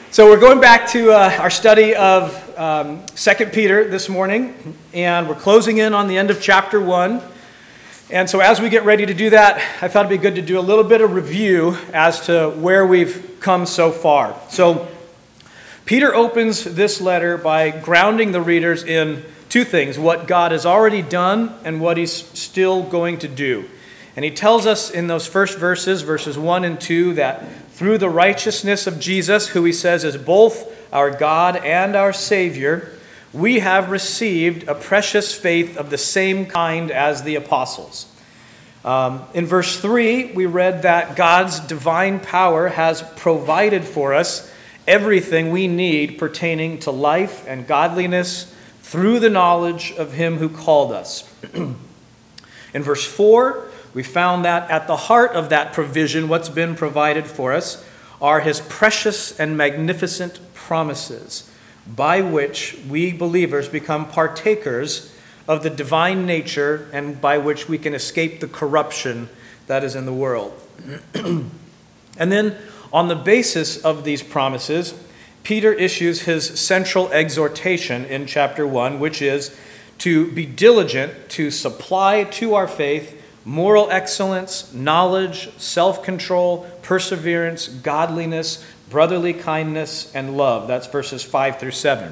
So we're going back to our study of 2 Peter this morning, and we're closing in on the end of chapter 1. And so as we get ready to do that, I thought it'd be good to do a little bit of review as to where we've come so far. So Peter opens this letter by grounding the readers in two things: what God has already done and what he's still going to do. And he tells us in those first verses, verses 1 and 2, that through the righteousness of Jesus, who he says is both our God and our Savior, we have received a precious faith of the same kind as the apostles. In verse 3, we read that God's divine power has provided for us everything we need pertaining to life and godliness through the knowledge of him who called us. In verse 4, we found that at the heart of that provision, what's been provided for us, are his precious and magnificent promises, by which we believers become partakers of the divine nature and by which we can escape the corruption that is in the world. And then, on the basis of these promises, Peter issues his central exhortation in chapter 1, which is to be diligent to supply to our faith moral excellence, knowledge, self-control, perseverance, godliness, brotherly kindness, and love. That's verses 5 through 7.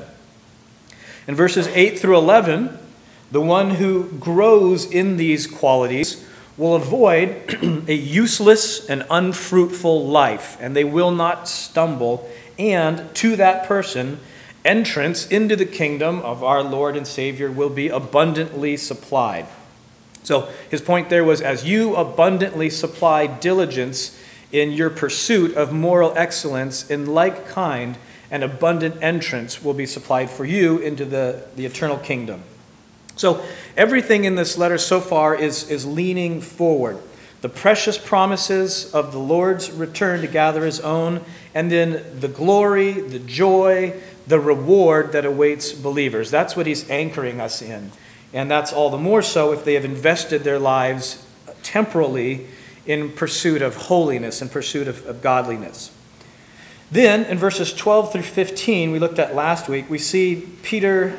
In verses 8 through 11, the one who grows in these qualities will avoid a useless and unfruitful life, and they will not stumble, and to that person, entrance into the kingdom of our Lord and Savior will be abundantly supplied. So his point there was, as you abundantly supply diligence in your pursuit of moral excellence, in like kind, an abundant entrance will be supplied for you into the eternal kingdom. So everything in this letter so far is leaning forward. The precious promises of the Lord's return to gather his own, and then the glory, the joy, the reward that awaits believers. That's what he's anchoring us in. And that's all the more so if they have invested their lives temporally in pursuit of holiness, in pursuit of godliness. Then, in verses 12 through 15, we looked at last week, we see Peter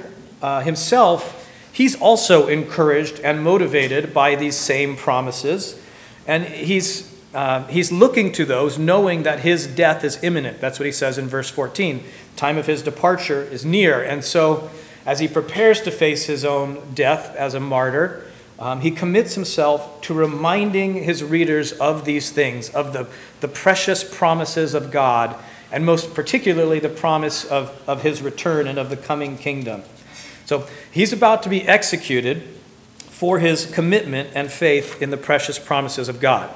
himself, he's also encouraged and motivated by these same promises. And he's looking to those, knowing that his death is imminent. That's what he says in verse 14. The time of his departure is near. And so, as he prepares to face his own death as a martyr, he commits himself to reminding his readers of these things, of the precious promises of God, and most particularly the promise of his return and of the coming kingdom. So he's about to be executed for his commitment and faith in the precious promises of God.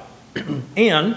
And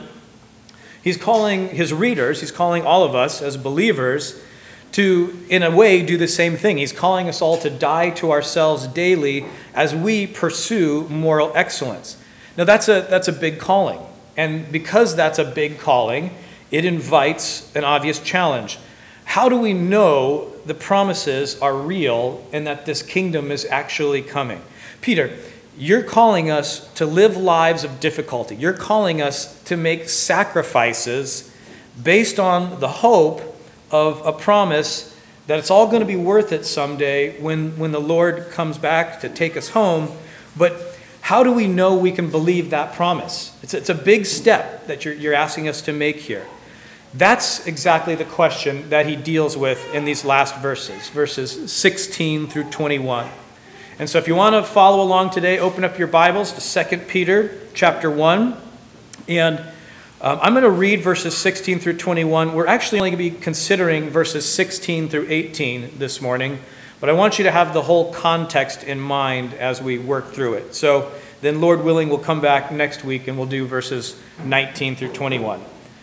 he's calling his readers, he's calling all of us as believers to, in a way, do the same thing. He's calling us all to die to ourselves daily as we pursue moral excellence. Now, that's a big calling. And because that's a big calling, it invites an obvious challenge. How do we know the promises are real and that this kingdom is actually coming? Peter, you're calling us to live lives of difficulty. You're calling us to make sacrifices based on the hope of a promise that it's all going to be worth it someday when the Lord comes back to take us home. But how do we know we can believe that promise? It's a big step that you're asking us to make here. That's exactly the question that he deals with in these last verses 16 through 21. And so if you want to follow along today, open up your Bibles to 2 Peter chapter 1. And I'm going to read verses 16 through 21. We're actually only going to be considering verses 16 through 18 this morning, but I want you to have the whole context in mind as we work through it. So then, Lord willing, we'll come back next week and we'll do verses 19 through 21.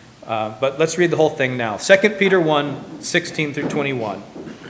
But let's read the whole thing now. 2 Peter 1, 16 through 21.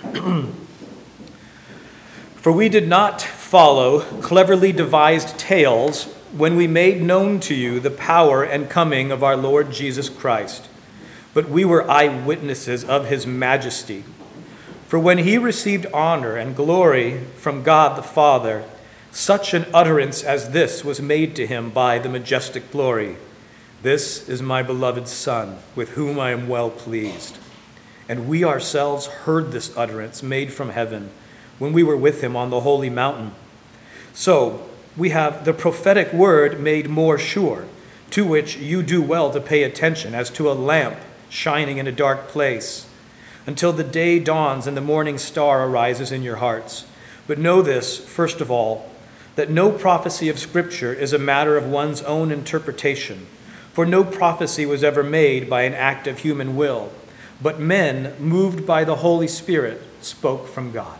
For we did not follow cleverly devised tales when we made known to you the power and coming of our Lord Jesus Christ, but we were eyewitnesses of his majesty. For when he received honor and glory from God the Father, such an utterance as this was made to him by the majestic glory: "This is my beloved Son, with whom I am well pleased." and we ourselves heard this utterance made from heaven when we were with him on the holy mountain. So we have the prophetic word made more sure, to which you do well to pay attention as to a lamp shining in a dark place, until the day dawns and the morning star arises in your hearts. But know this, first of all, that no prophecy of Scripture is a matter of one's own interpretation, for no prophecy was ever made by an act of human will, but men, moved by the Holy Spirit, spoke from God.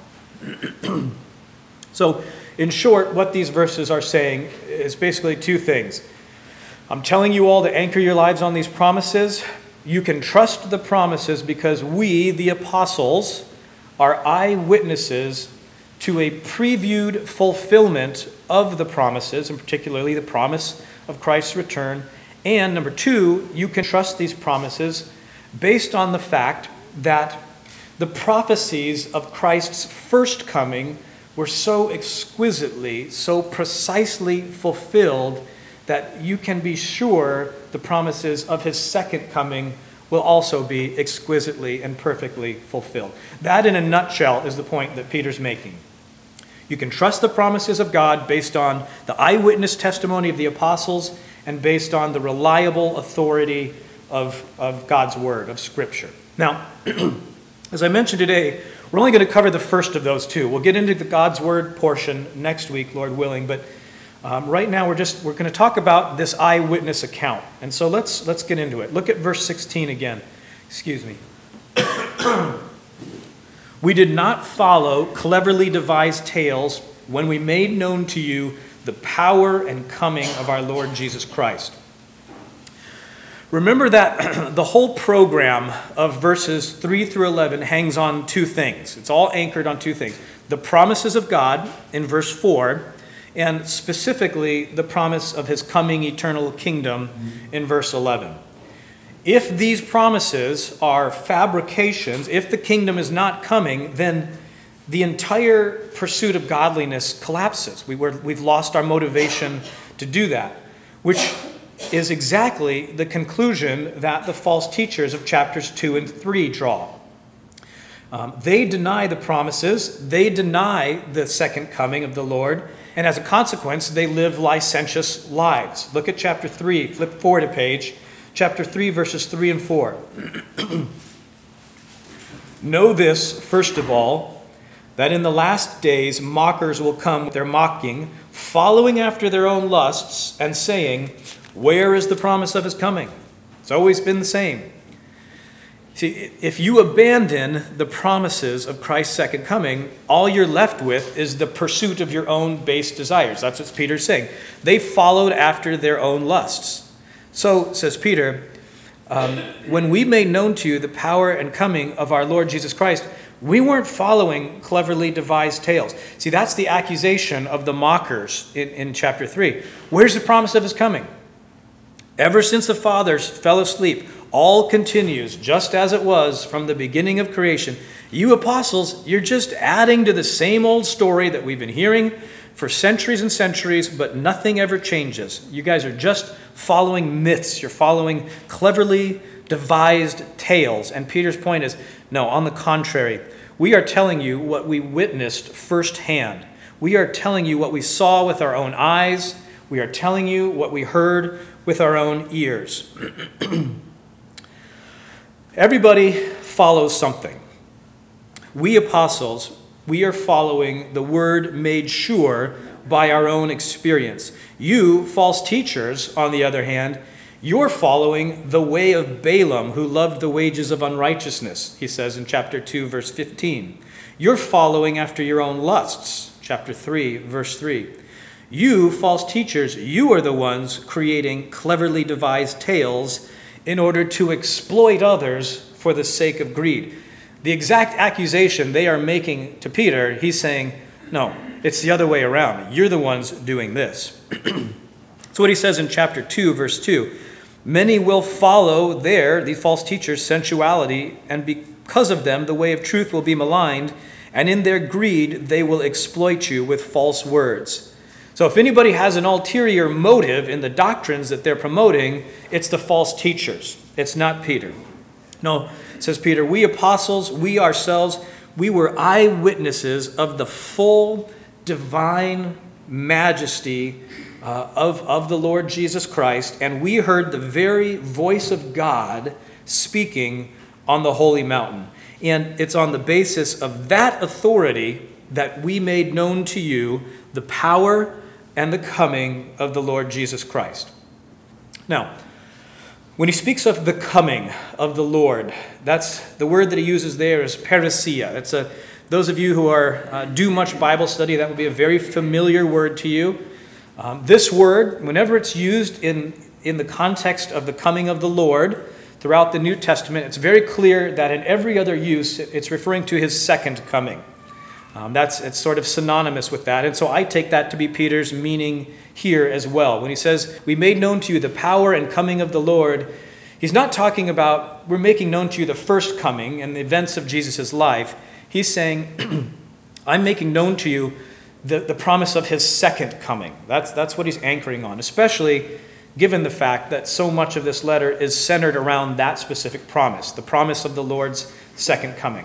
So, in short, what these verses are saying is basically two things. I'm telling you all to anchor your lives on these promises. You can trust the promises because we, the apostles, are eyewitnesses to a previewed fulfillment of the promises, and particularly the promise of Christ's return. And number two, you can trust these promises based on the fact that the prophecies of Christ's first coming were so exquisitely, so precisely fulfilled that you can be sure the promises of his second coming will also be exquisitely and perfectly fulfilled. That, in a nutshell, is the point that Peter's making. You can trust the promises of God based on the eyewitness testimony of the apostles and based on the reliable authority of God's word, of Scripture. Now, as I mentioned today, we're only going to cover the first of those two. We'll get into the God's word portion next week, Lord willing, but right now we're going to talk about this eyewitness account. And so let's get into it. Look at verse 16 again. Excuse me. We did not follow cleverly devised tales when we made known to you the power and coming of our Lord Jesus Christ. Remember that the whole program of verses 3 through 11 hangs on two things. It's all anchored on two things. The promises of God in verse 4, and specifically the promise of his coming eternal kingdom in verse 11. If these promises are fabrications, if the kingdom is not coming, then the entire pursuit of godliness collapses. We've lost our motivation to do that, which is exactly the conclusion that the false teachers of chapters 2 and 3 draw. They deny the promises, they deny the second coming of the Lord, and as a consequence, they live licentious lives. Look at chapter 3, flip forward a page. Chapter 3, verses 3 and 4. Know this, first of all, that in the last days mockers will come with their mocking, following after their own lusts, and saying, where is the promise of his coming? It's always been the same. See, if you abandon the promises of Christ's second coming, all you're left with is the pursuit of your own base desires. That's what Peter's saying. They followed after their own lusts. So, says Peter, when we made known to you the power and coming of our Lord Jesus Christ, we weren't following cleverly devised tales. See, that's the accusation of the mockers in chapter 3. Where's the promise of his coming? Ever since the fathers fell asleep, all continues just as it was from the beginning of creation. You apostles, you're just adding to the same old story that we've been hearing for centuries and centuries, but nothing ever changes. You guys are just following myths. You're following cleverly devised tales. And Peter's point is, no, on the contrary, we are telling you what we witnessed firsthand. We are telling you what we saw with our own eyes. We are telling you what we heard with our own ears. Everybody follows something. We apostles, we are following the word made sure by our own experience. You, false teachers, on the other hand, you're following the way of Balaam, who loved the wages of unrighteousness, he says in chapter 2, verse 15. You're following after your own lusts, chapter 3, verse 3. You, false teachers, you are the ones creating cleverly devised tales in order to exploit others for the sake of greed. The exact accusation they are making to Peter, he's saying, no, it's the other way around. You're the ones doing this. That's what he says in chapter 2, verse 2. Many will follow these false teachers' sensuality, and because of them, the way of truth will be maligned, and in their greed, they will exploit you with false words. So if anybody has an ulterior motive in the doctrines that they're promoting, it's the false teachers. It's not Peter. No, says Peter, we apostles, we ourselves, we were eyewitnesses of the full divine majesty of the Lord Jesus Christ, and we heard the very voice of God speaking on the holy mountain. And it's on the basis of that authority that we made known to you the power and the coming of the Lord Jesus Christ. Now, when he speaks of the coming of the Lord, that's the word that he uses there is parousia. That's those of you who are do much Bible study, that would be a very familiar word to you. This word, whenever it's used in the context of the coming of the Lord throughout the New Testament, it's very clear that in every other use, it's referring to his second coming. It's sort of synonymous with that. And so I take that to be Peter's meaning here as well. When he says, we made known to you the power and coming of the Lord, he's not talking about, we're making known to you the first coming and the events of Jesus' life. He's saying, I'm making known to you the promise of his second coming. That's what he's anchoring on, especially given the fact that so much of this letter is centered around that specific promise, the promise of the Lord's second coming.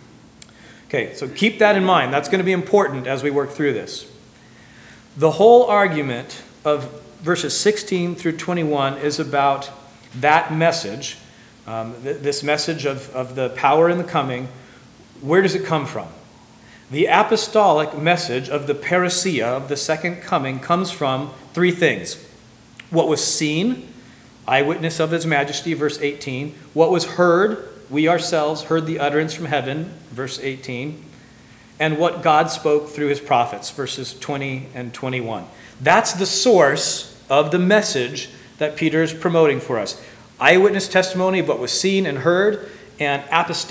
Okay, so keep that in mind. That's going to be important as we work through this. The whole argument of verses 16 through 21 is about that message, this message of the power and the coming. Where does it come from? The apostolic message of the parousia, of the second coming, comes from three things. What was seen, eyewitness of his majesty, verse 18. What was heard, we ourselves heard the utterance from heaven, verse 18. And what God spoke through his prophets, verses 20 and 21. That's the source of the message that Peter is promoting for us. Eyewitness testimony of what was seen and heard, and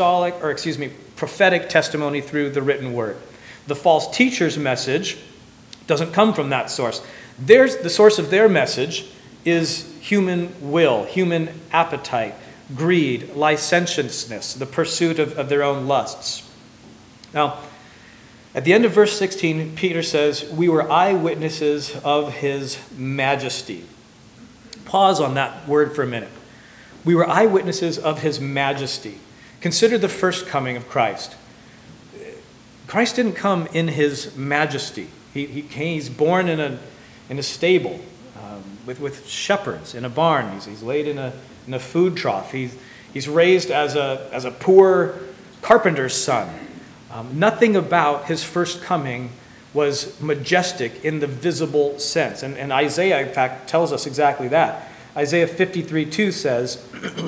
prophetic testimony through the written word. The false teacher's message doesn't come from that source. The source of their message is human will, human appetite, greed, licentiousness, the pursuit of their own lusts. Now, at the end of verse 16, Peter says, we were eyewitnesses of his majesty. Pause on that word for a minute. We were eyewitnesses of his majesty. Consider the first coming of Christ. Christ didn't come in his majesty. He's born in a stable with shepherds in a barn. He's laid in a food trough. He's raised as a poor carpenter's son. Nothing about his first coming was majestic in the visible sense. And Isaiah, in fact, tells us exactly that. Isaiah 53:2 says,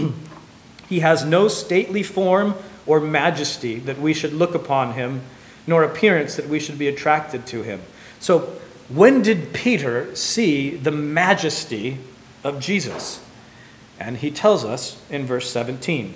he has no stately form or majesty that we should look upon him, nor appearance that we should be attracted to him. So when did Peter see the majesty of Jesus? And he tells us in verse 17.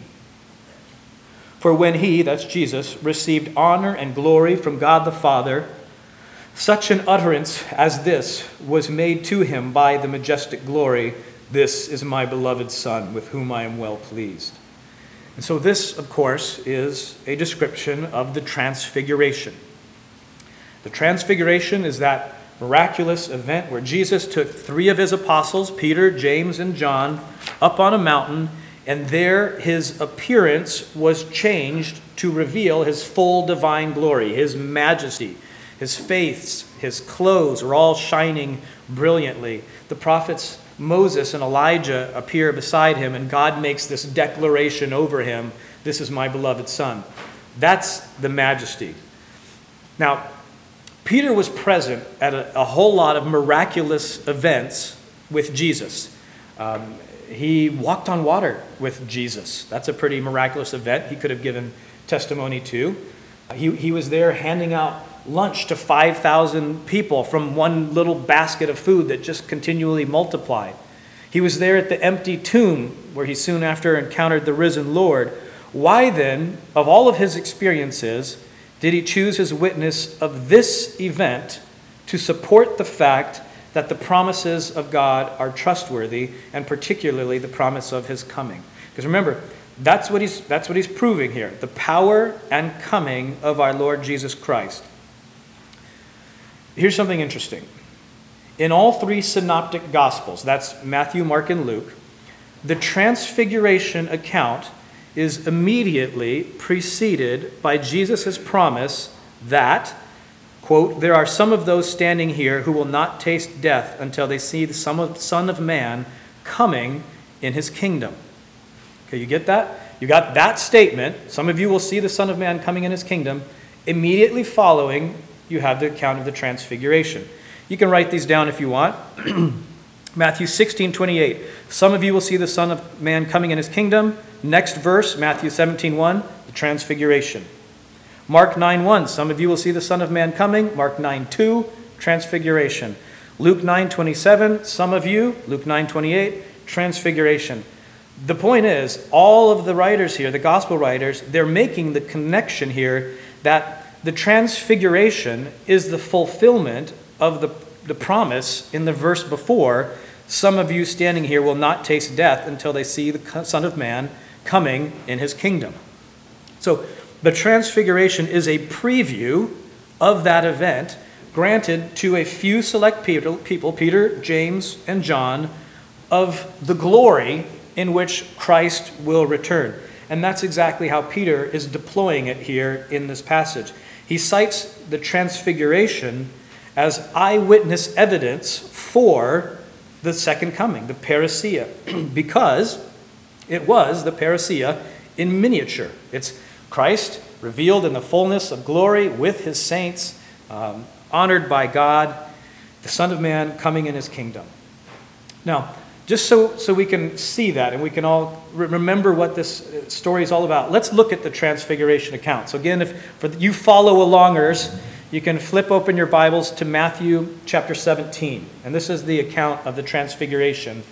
For when he, that's Jesus, received honor and glory from God the Father, such an utterance as this was made to him by the majestic glory, this is my beloved Son, with whom I am well pleased. And so this, of course, is a description of the Transfiguration. The Transfiguration is that miraculous event where Jesus took three of his apostles, Peter, James, and John, up on a mountain, and there his appearance was changed to reveal his full divine glory, his majesty. His face, his clothes are all shining brilliantly. The prophets Moses and Elijah appear beside him, and God makes this declaration over him, this is my beloved Son. That's the majesty. Now, Peter was present at a whole lot of miraculous events with Jesus. He walked on water with Jesus. That's a pretty miraculous event he could have given testimony to. He was there handing out lunch to 5,000 people from one little basket of food that just continually multiplied. He was there at the empty tomb where he soon after encountered the risen Lord. Why then, of all of his experiences, did he choose as witness of this event to support the fact that the promises of God are trustworthy, and particularly the promise of his coming? Because remember, that's what he's proving here, the power and coming of our Lord Jesus Christ. Here's something interesting. In all three synoptic gospels, that's Matthew, Mark, and Luke, the Transfiguration account is immediately preceded by Jesus' promise that, quote, there are some of those standing here who will not taste death until they see the Son of Man coming in his kingdom. Okay, you get that? You got that statement. Some of you will see the Son of Man coming in his kingdom. Immediately following, you have the account of the transfiguration. You can write these down if you want. Matthew 16:28. Some of you will see the Son of Man coming in his kingdom. Next verse, Matthew 17:1, the transfiguration. Mark 9:1. Some of you will see the Son of Man coming. Mark 9:2, transfiguration. Luke 9:27. Some of you, Luke 9:28, transfiguration. The point is, all of the writers here, the gospel writers, they're making the connection here that the transfiguration is the fulfillment of the promise in the verse before. Some of you standing here will not taste death until they see the Son of Man coming in his kingdom. So the transfiguration is a preview of that event granted to a few select people, Peter, James, and John, of the glory in which Christ will return. And that's exactly how Peter is deploying it here in this passage. He cites the transfiguration as eyewitness evidence for the second coming, the parousia, because it was the parousia in miniature. It's Christ revealed in the fullness of glory with his saints, honored by God, the Son of Man coming in his kingdom. Now, just so we can see that and we can all remember what this story is all about, let's look at the transfiguration account. So again, if for you follow-alongers, you can flip open your Bibles to Matthew chapter 17. And this is the account of the transfiguration.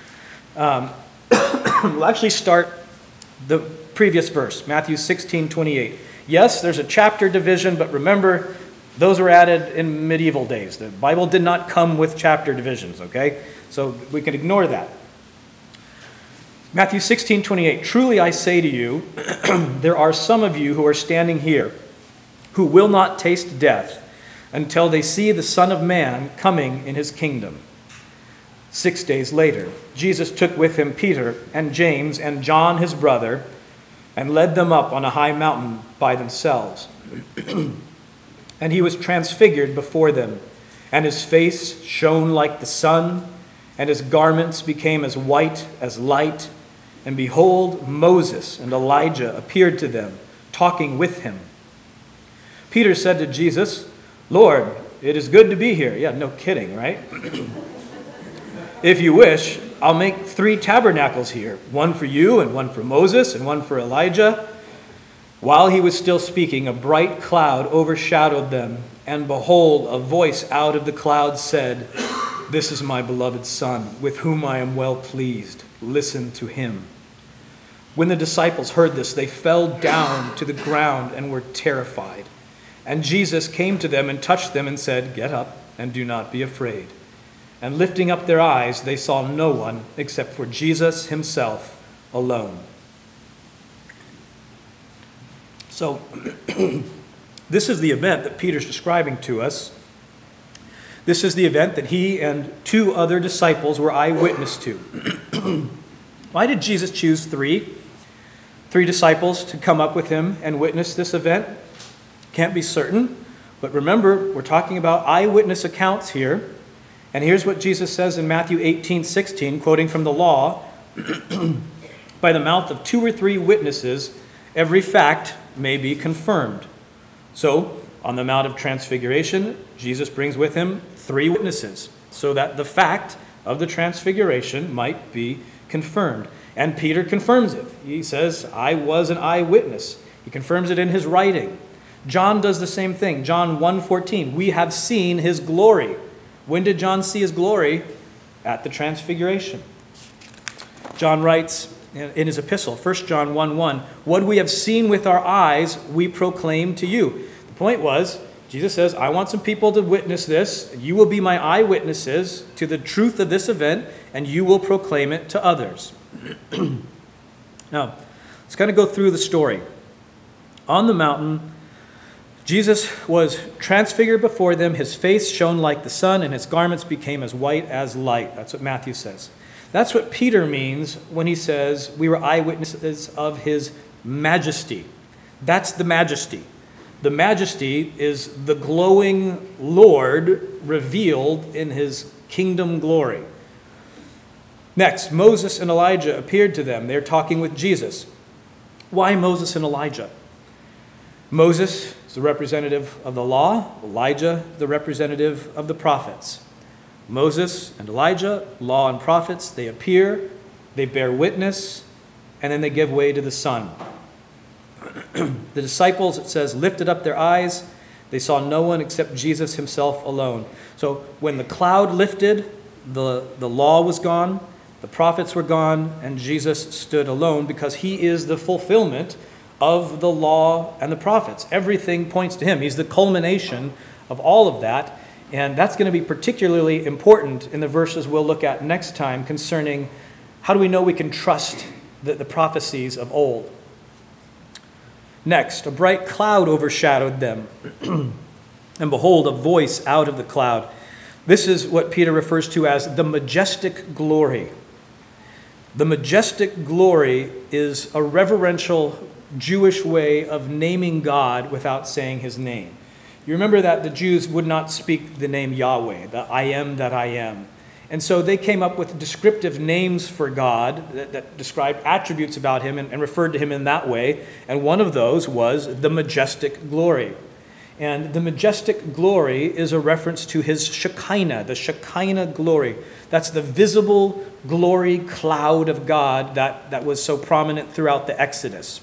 We'll actually start the previous verse, Matthew 16:28. Yes, there's a chapter division, but remember, those were added in medieval days. The Bible did not come with chapter divisions, okay? So we can ignore that. Matthew 16:28. Truly I say to you, there are some of you who are standing here who will not taste death until they see the Son of Man coming in his kingdom. 6 days later, Jesus took with him Peter and James and John his brother and led them up on a high mountain by themselves. And he was transfigured before them, and his face shone like the sun, and his garments became as white as light. And behold, Moses and Elijah appeared to them, talking with him. Peter said to Jesus, Lord, it is good to be here. Yeah, no kidding, right? If you wish, I'll make 3 tabernacles here, one for you and one for Moses and one for Elijah. While he was still speaking, a bright cloud overshadowed them, and behold, a voice out of the cloud said, This is my beloved Son, with whom I am well pleased. Listen to him. When the disciples heard this, they fell down to the ground and were terrified. And Jesus came to them and touched them and said, Get up and do not be afraid. And lifting up their eyes, they saw no one except for Jesus himself alone. So, this is the event that Peter's describing to us. This is the event that he and 2 other disciples were eyewitness to. Why did Jesus choose 3 disciples to come up with him and witness this event? Can't be certain, but remember, we're talking about eyewitness accounts here. And here's what Jesus says in Matthew 18:16, quoting from the law, By the mouth of 2 or 3 witnesses, every fact may be confirmed. So, on the Mount of Transfiguration, Jesus brings with him 3 witnesses, so that the fact of the transfiguration might be confirmed. And Peter confirms it. He says, I was an eyewitness. He confirms it in his writing. John does the same thing. John 1:14, we have seen his glory. When did John see his glory? At the transfiguration. John writes in his epistle, 1 John 1:1, what we have seen with our eyes, we proclaim to you. The point was, Jesus says, I want some people to witness this. You will be my eyewitnesses to the truth of this event, and you will proclaim it to others. Now, let's kind of go through the story. On the mountain, Jesus was transfigured before them. His face shone like the sun, and his garments became as white as light. That's what Matthew says. That's what Peter means when he says we were eyewitnesses of his majesty. That's the majesty. The majesty is the glowing Lord revealed in his kingdom glory. Next, Moses and Elijah appeared to them. They're talking with Jesus. Why Moses and Elijah? Moses is the representative of the law, Elijah the representative of the prophets. Moses and Elijah, law and prophets, they appear, they bear witness, and then they give way to the Son. The disciples, it says, lifted up their eyes. They saw no one except Jesus himself alone. So when the cloud lifted, the law was gone, the prophets were gone, and Jesus stood alone because he is the fulfillment of the law and the prophets. Everything points to him. He's the culmination of all of that. And that's going to be particularly important in the verses we'll look at next time concerning how do we know we can trust the prophecies of old. Next, a bright cloud overshadowed them. And behold, a voice out of the cloud. This is what Peter refers to as the majestic glory. The majestic glory is a reverential Jewish way of naming God without saying his name. You remember that the Jews would not speak the name Yahweh, the I am that I am. And so they came up with descriptive names for God that described attributes about him and referred to him in that way. And one of those was the majestic glory. And the majestic glory is a reference to his Shekinah, the Shekinah glory. That's the visible glory cloud of God that was so prominent throughout the Exodus.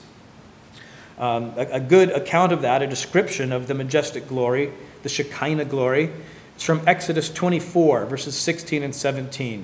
A good account of that, a description of the majestic glory, the Shekinah glory, it's from Exodus 24, verses 16 and 17.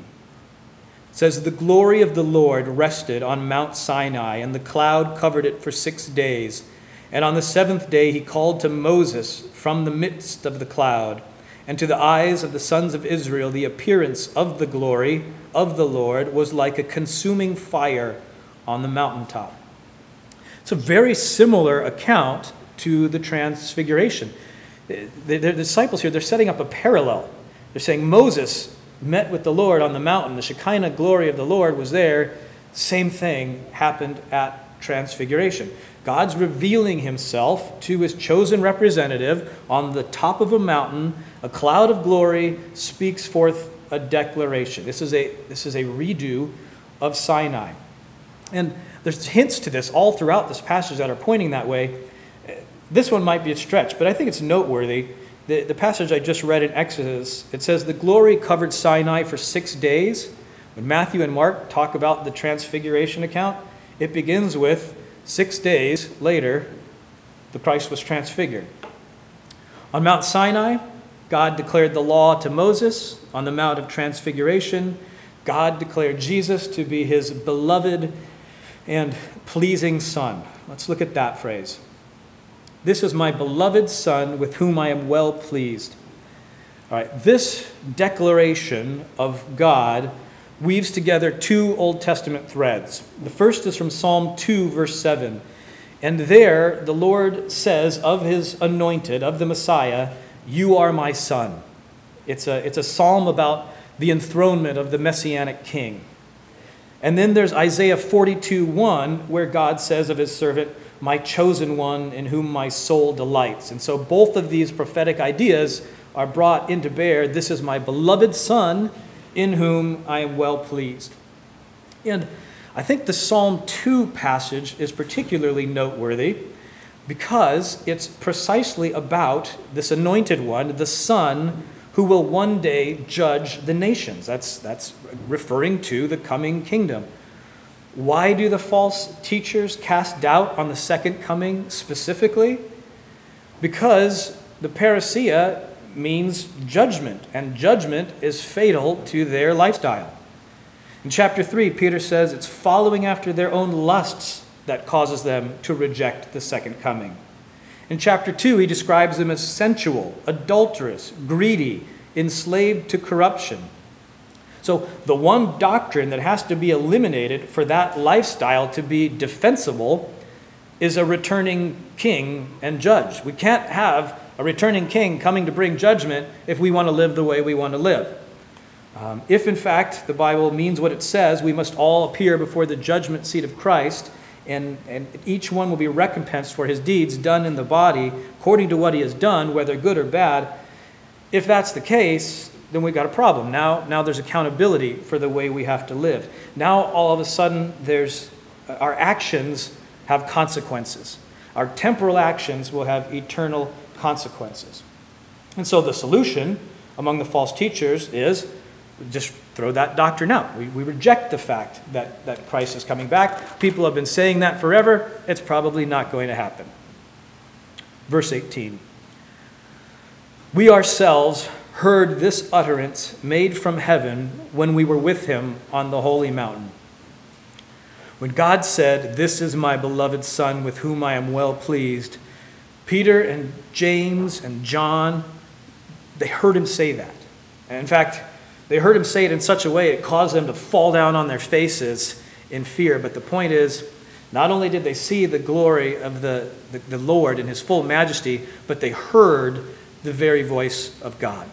It says, "The glory of the Lord rested on Mount Sinai, and the cloud covered it for 6 days. And on the 7th day he called to Moses from the midst of the cloud. And to the eyes of the sons of Israel the appearance of the glory of the Lord was like a consuming fire on the mountaintop." It's a very similar account to the Transfiguration. The disciples here, they're setting up a parallel. They're saying Moses met with the Lord on the mountain. The Shekinah glory of the Lord was there. Same thing happened at Transfiguration. God's revealing himself to his chosen representative on the top of a mountain. A cloud of glory speaks forth a declaration. This is a redo of Sinai. And there's hints to this all throughout this passage that are pointing that way. This one might be a stretch, but I think it's noteworthy. The passage I just read in Exodus, it says the glory covered Sinai for 6 days. When Matthew and Mark talk about the Transfiguration account, it begins with 6 days later, the Christ was transfigured. On Mount Sinai, God declared the law to Moses. On the Mount of Transfiguration, God declared Jesus to be his beloved and pleasing Son. Let's look at that phrase. "This is my beloved Son with whom I am well pleased." All right, this declaration of God weaves together two Old Testament threads. The first is from Psalm 2, verse 7. And there the Lord says of his anointed, of the Messiah, "You are my Son." It's a psalm about the enthronement of the Messianic King. And then there's Isaiah 42:1, where God says of his servant, "My chosen one in whom my soul delights." And so both of these prophetic ideas are brought into bear. This is my beloved Son in whom I am well pleased. And I think the Psalm 2 passage is particularly noteworthy because it's precisely about this anointed one, the Son, who will one day judge the nations. That's referring to the coming kingdom. Why do the false teachers cast doubt on the second coming specifically? Because the parousia means judgment, and judgment is fatal to their lifestyle. In chapter 3, Peter says it's following after their own lusts that causes them to reject the second coming. In chapter 2, he describes them as sensual, adulterous, greedy, enslaved to corruption. So the one doctrine that has to be eliminated for that lifestyle to be defensible is a returning king and judge. We can't have a returning king coming to bring judgment if we want to live the way we want to live. If, in fact, the Bible means what it says, we must all appear before the judgment seat of Christ, and each one will be recompensed for his deeds done in the body, according to what he has done, whether good or bad. If that's the case, then we've got a problem. Now there's accountability for the way we have to live. Now, all of a sudden, our actions have consequences. Our temporal actions will have eternal consequences. And so the solution among the false teachers is just throw that doctrine out. We reject the fact that Christ is coming back. People have been saying that forever. It's probably not going to happen. Verse 18. We ourselves heard this utterance made from heaven when we were with him on the holy mountain. When God said, "This is my beloved Son with whom I am well pleased," Peter and James and John, they heard him say that. And in fact, they heard him say it in such a way it caused them to fall down on their faces in fear. But the point is, not only did they see the glory of the Lord in his full majesty, but they heard the very voice of God.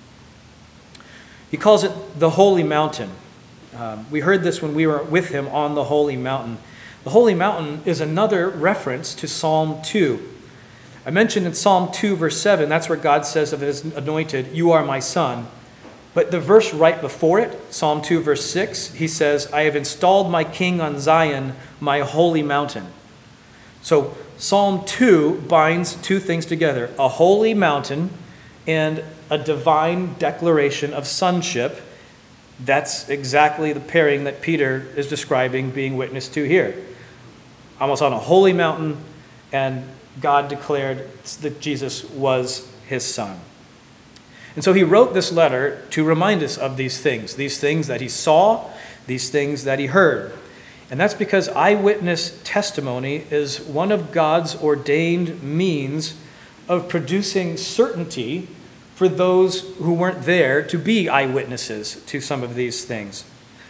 He calls it the holy mountain. We heard this when we were with him on the holy mountain. The holy mountain is another reference to Psalm 2. I mentioned in Psalm 2, verse 7, that's where God says of his anointed, "You are my son." But the verse right before it, Psalm 2, verse 6, he says, "I have installed my king on Zion, my holy mountain." So Psalm 2 binds two things together, a holy mountain and a divine declaration of sonship. That's exactly the pairing that Peter is describing being witnessed to here. Almost on a holy mountain, and God declared that Jesus was his son. And so he wrote this letter to remind us of these things that he saw, these things that he heard. And that's because eyewitness testimony is one of God's ordained means of producing certainty for those who weren't there to be eyewitnesses to some of these things.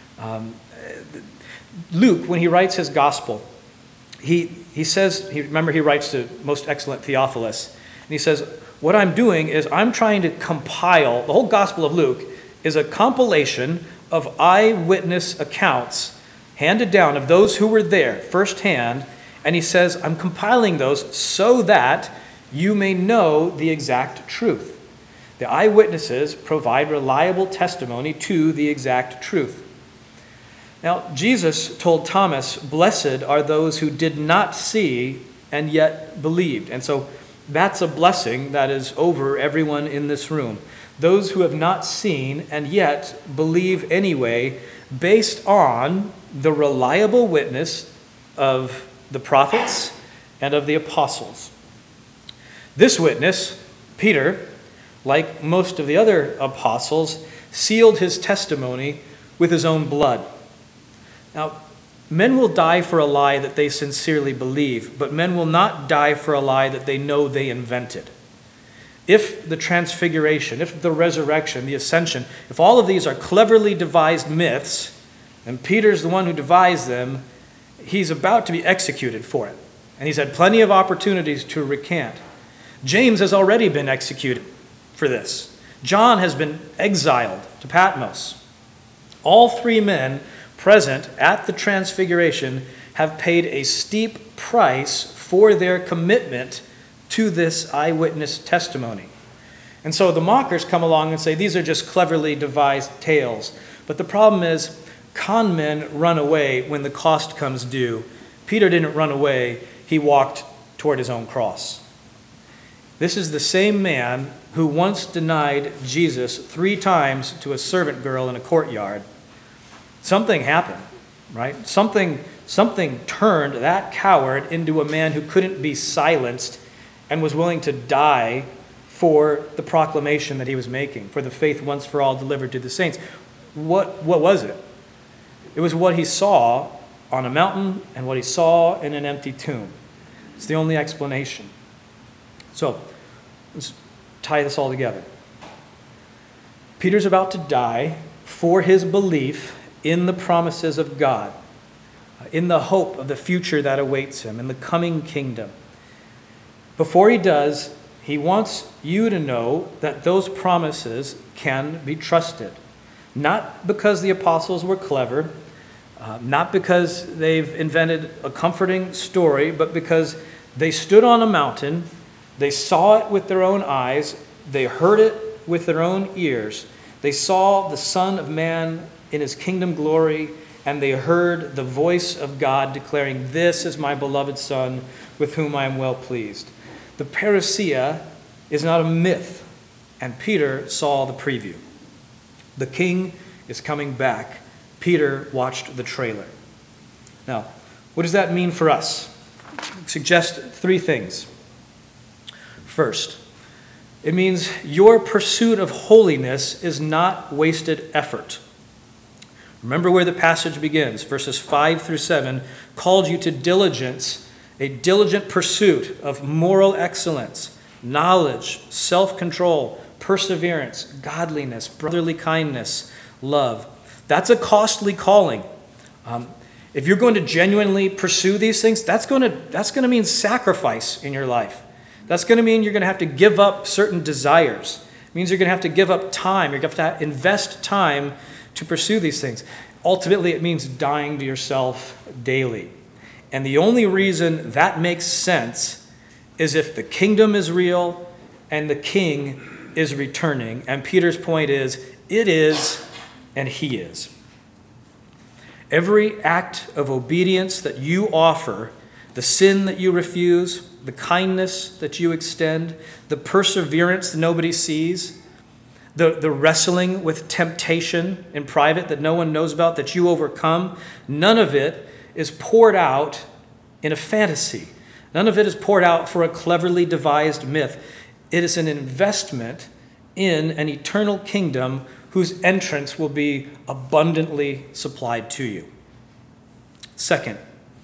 Luke, when he writes his gospel, he says, remember he writes to most excellent Theophilus, and he says, what I'm doing is I'm trying to compile, the whole Gospel of Luke is a compilation of eyewitness accounts handed down of those who were there firsthand, and he says, I'm compiling those so that you may know the exact truth. The eyewitnesses provide reliable testimony to the exact truth. Now, Jesus told Thomas, "Blessed are those who did not see and yet believed." And so that's a blessing that is over everyone in this room. Those who have not seen and yet believe anyway, based on the reliable witness of the prophets and of the apostles. This witness, Peter, like most of the other apostles, sealed his testimony with his own blood. Now, men will die for a lie that they sincerely believe, but men will not die for a lie that they know they invented. If the transfiguration, if the resurrection, the ascension, if all of these are cleverly devised myths, and Peter's the one who devised them, he's about to be executed for it. And he's had plenty of opportunities to recant. James has already been executed for this. John has been exiled to Patmos. All three men present at the transfiguration have paid a steep price for their commitment to this eyewitness testimony. And so the mockers come along and say, these are just cleverly devised tales. But the problem is, con men run away when the cost comes due. Peter didn't run away, he walked toward his own cross. This is the same man who once denied Jesus 3 times to a servant girl in a courtyard. Something happened, right? Something turned that coward into a man who couldn't be silenced and was willing to die for the proclamation that he was making, for the faith once for all delivered to the saints. What was it? It was what he saw on a mountain and what he saw in an empty tomb. It's the only explanation. So, let's tie this all together. Peter's about to die for his belief in the promises of God, in the hope of the future that awaits him, in the coming kingdom. Before he does, he wants you to know that those promises can be trusted. Not because the apostles were clever, not because they've invented a comforting story, but because they stood on a mountain, they saw it with their own eyes, they heard it with their own ears. They saw the Son of Man in his kingdom glory, and they heard the voice of God declaring, "This is my beloved Son, with whom I am well pleased." The parousia is not a myth, and Peter saw the preview. The king is coming back. Peter watched the trailer. Now, what does that mean for us? I suggest three things. First, it means your pursuit of holiness is not wasted effort. Remember where the passage begins. Verses 5 through 7 called you to diligence, a diligent pursuit of moral excellence, knowledge, self-control, perseverance, godliness, brotherly kindness, love. That's a costly calling. If you're going to genuinely pursue these things, that's going to mean sacrifice in your life. That's going to mean you're going to have to give up certain desires. It means you're going to have to give up time. You're going to have to invest time to pursue these things. Ultimately, it means dying to yourself daily. And the only reason that makes sense is if the kingdom is real and the king is returning. And Peter's point is, it is, and he is. Every act of obedience that you offer, the sin that you refuse, the kindness that you extend, the perseverance that nobody sees, the wrestling with temptation in private that no one knows about, that you overcome, none of it is poured out in a fantasy. None of it is poured out for a cleverly devised myth. It is an investment in an eternal kingdom whose entrance will be abundantly supplied to you. Second,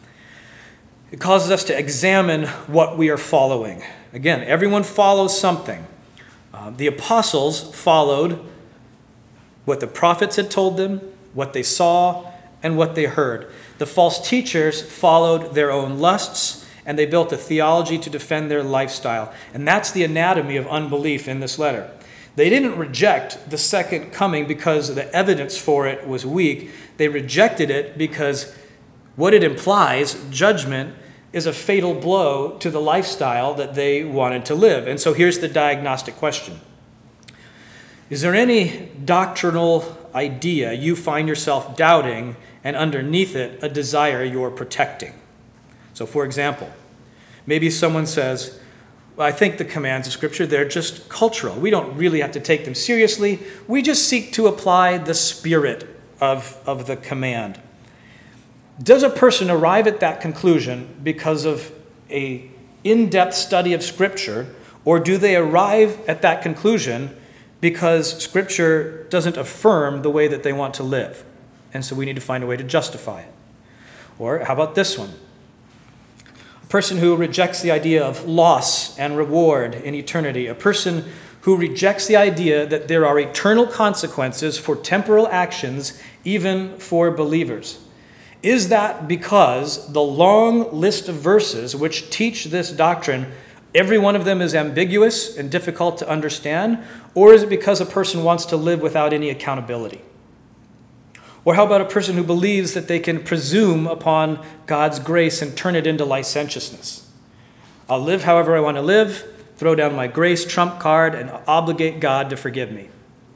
it causes us to examine what we are following. Again, everyone follows something. The apostles followed what the prophets had told them, what they saw, and what they heard. The false teachers followed their own lusts, and they built a theology to defend their lifestyle. And that's the anatomy of unbelief in this letter. They didn't reject the second coming because the evidence for it was weak. They rejected it because what it implies, judgment, is a fatal blow to the lifestyle that they wanted to live. And so here's the diagnostic question. Is there any doctrinal idea you find yourself doubting and underneath it a desire you're protecting? So for example, maybe someone says, well, I think the commands of Scripture, they're just cultural. We don't really have to take them seriously. We just seek to apply the spirit of the command. Does a person arrive at that conclusion because of an in-depth study of Scripture, or do they arrive at that conclusion because Scripture doesn't affirm the way that they want to live? And so we need to find a way to justify it. Or how about this one? A person who rejects the idea of loss and reward in eternity. A person who rejects the idea that there are eternal consequences for temporal actions, even for believers. Is that because the long list of verses which teach this doctrine, every one of them is ambiguous and difficult to understand? Or is it because a person wants to live without any accountability? Or how about a person who believes that they can presume upon God's grace and turn it into licentiousness? I'll live however I want to live, throw down my grace trump card, and obligate God to forgive me.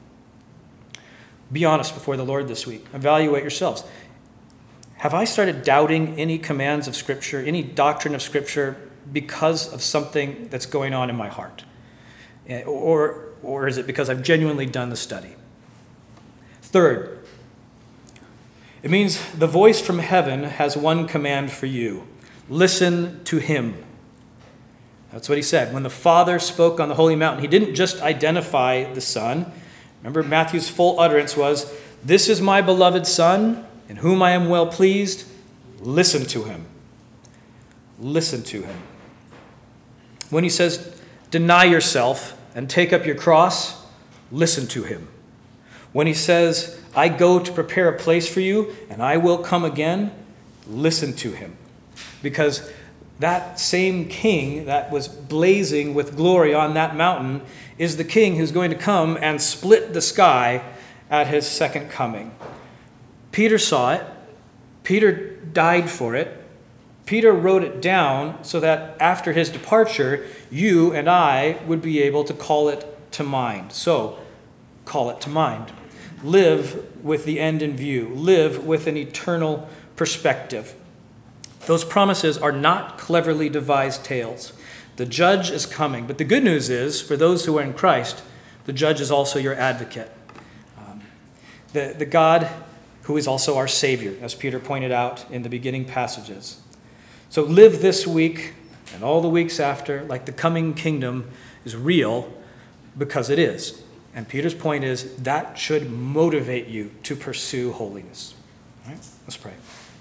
Be honest before the Lord this week. Evaluate yourselves. Have I started doubting any commands of Scripture, any doctrine of Scripture, because of something that's going on in my heart? Or is it because I've genuinely done the study? Third, it means the voice from heaven has one command for you. Listen to him. That's what he said. When the Father spoke on the holy mountain, he didn't just identify the Son. Remember, Matthew's full utterance was, "This is my beloved Son, in whom I am well pleased. Listen to him." Listen to him. When he says, deny yourself and take up your cross, listen to him. When he says, I go to prepare a place for you and I will come again, listen to him. Because that same king that was blazing with glory on that mountain is the king who's going to come and split the sky at his second coming. Peter saw it. Peter died for it. Peter wrote it down so that after his departure, you and I would be able to call it to mind. So, call it to mind. Live with the end in view. Live with an eternal perspective. Those promises are not cleverly devised tales. The judge is coming. But the good news is, for those who are in Christ, the judge is also your advocate. The God who is also our Savior, as Peter pointed out in the beginning passages. So live this week and all the weeks after like the coming kingdom is real, because it is. And Peter's point is that should motivate you to pursue holiness. All right, let's pray.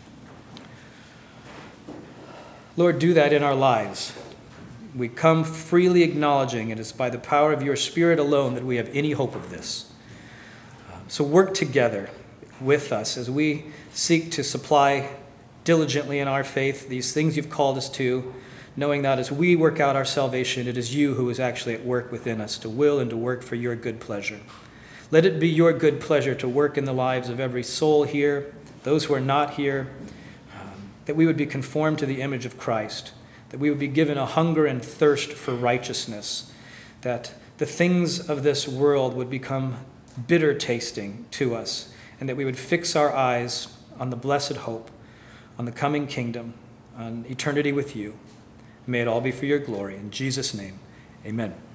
Lord, do that in our lives. We come freely acknowledging it is by the power of your Spirit alone that we have any hope of this. So work together with us as we seek to supply diligently in our faith these things you've called us to, knowing that as we work out our salvation, it is you who is actually at work within us to will and to work for your good pleasure. Let it be your good pleasure to work in the lives of every soul here, those who are not here, that we would be conformed to the image of Christ, that we would be given a hunger and thirst for righteousness, that the things of this world would become bitter tasting to us, and that we would fix our eyes on the blessed hope, on the coming kingdom, on eternity with you. May it all be for your glory. In Jesus' name, amen.